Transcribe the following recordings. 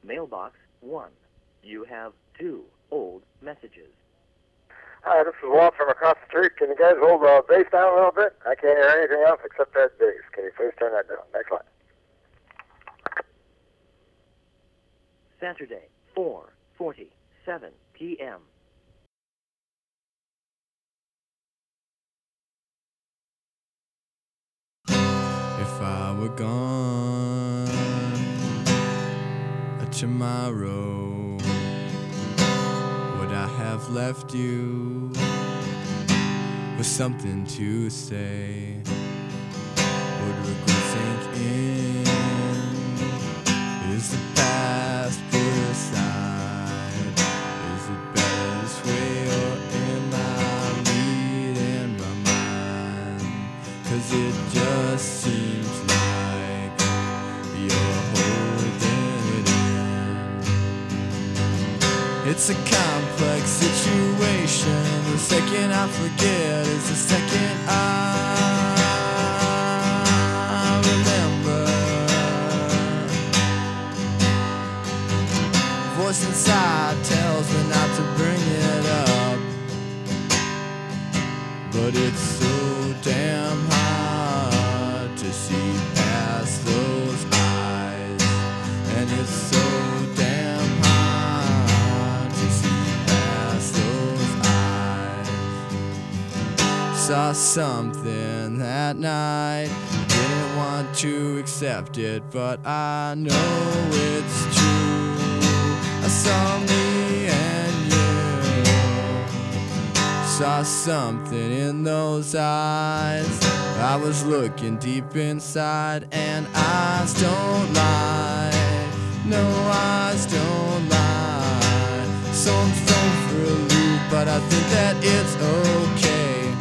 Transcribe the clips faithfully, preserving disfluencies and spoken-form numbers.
Mailbox one. You have two old messages. Hi, this is Walt from across the street. Can you guys hold the bass down a little bit? I can't hear anything else except that bass. Can you please turn that down? Next line. Saturday, four forty-seven p m If I were gone tomorrow, would I have left you with something to say? Would regret sink in? Is the past put aside? Is it better this way, or am I leading my mind? 'Cause it just seems like you're holding it in. It's a complex situation. The second I forget is the second I remember. Voice inside tells me not to bring it up, but it's so damn hard to see past those eyes, and it's so damn hard to see past those eyes. Saw something that night, didn't want to accept it, but I know it's true. I saw me and you, saw something in those eyes. I was looking deep inside, and eyes don't lie. No, eyes don't lie. So I'm thrown for a loop, but I think that it's okay.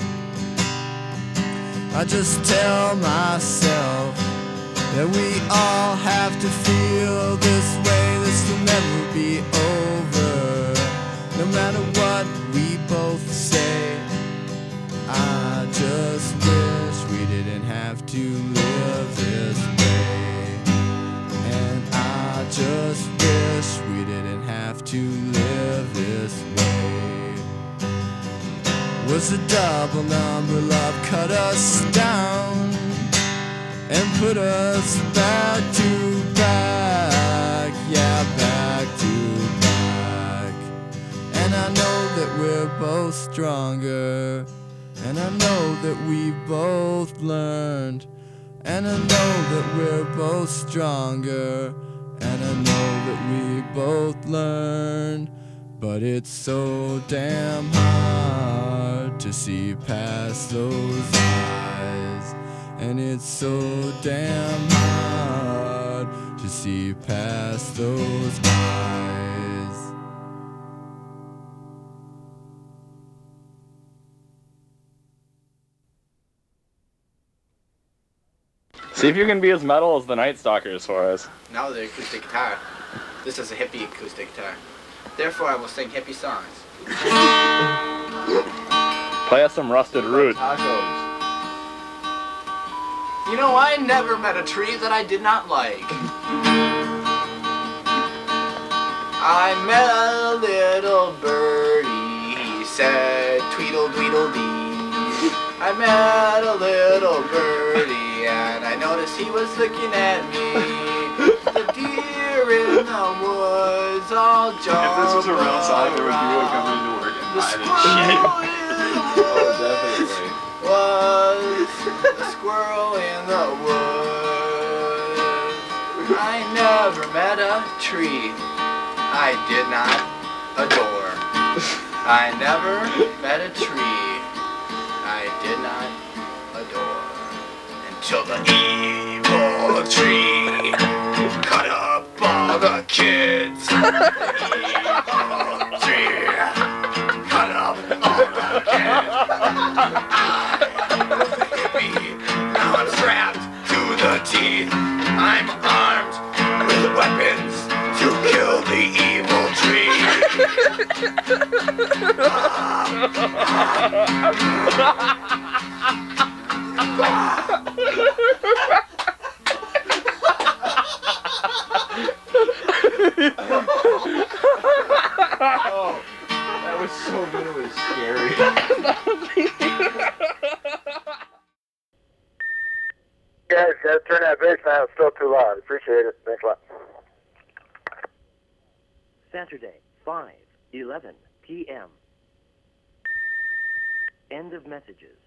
I just tell myself that we all have to feel this way. This will never be over, no matter what we both say. I just wish we didn't have to live this way, and I just wish we didn't have to live this way. Was a double number love cut us down and put us back to back, yeah, back to back. And I know that we're both stronger, and I know that we both learned, and I know that we're both stronger, and I know that we both learned. But it's so damn hard to see past those eyes, and it's so damn hard to see past those eyes. See if you can be as metal as the Night Stalkers for us. Now the acoustic guitar. This is a hippie acoustic guitar. Therefore, I will sing hippie songs. Play us some Rusted Root. Tacos. You know, I never met a tree that I did not like. I met a little birdie, he said, tweedle tweedle dee. I met a little birdie, and I noticed he was looking at me. The deer in the woods all jump. If this was a real song, there would be people coming to work and hiding shit. Oh, definitely. Was a squirrel in the woods. I never met a tree I did not adore. I never met a tree I did not adore. Until the evil tree cut up all the kids. The evil tree cut up all the kids. I'm a hippie, now I'm strapped to the teeth. I'm armed with weapons to kill the evil tree. That was so good, it was scary. Guys, gotta turn that bass down. It's still too loud. Appreciate it. Thanks a lot. Saturday, five eleven p m End of messages.